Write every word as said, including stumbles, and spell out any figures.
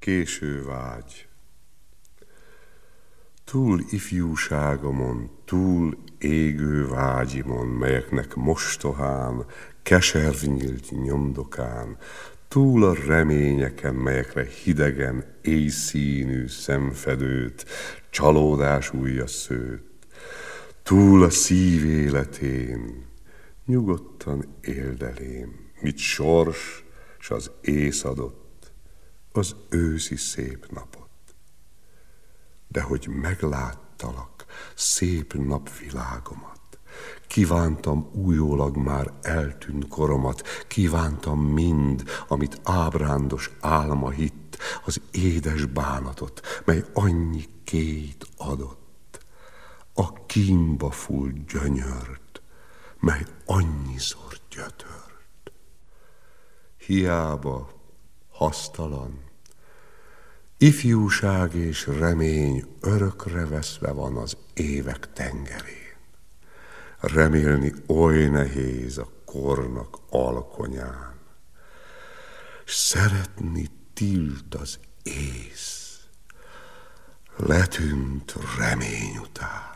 Késő vágy. Túl ifjúságomon, túl égő vágyimon, melyeknek mostohán, keserv nyílt nyomdokán, túl a reményeken, melyekre hidegen, éjszínű szemfedőt, csalódás ujja szőtt, túl a szív életén, nyugodtan éld elém, mit sors s az ész adott, az őszi szép napot. De hogy megláttalak szép napvilágomat, kívántam újólag már eltűnt koromat, kívántam mind, amit ábrándos álma hitt, az édes bánatot, mely annyi két adott, a kínba fúlt gyönyört, mely annyiszor gyötört. Hiába, hasztalan, ifjúság és remény örökre veszve van az évek tengerén. Remélni oly nehéz a kornak alkonyán, s szeretni tilt az ész, letűnt remény után.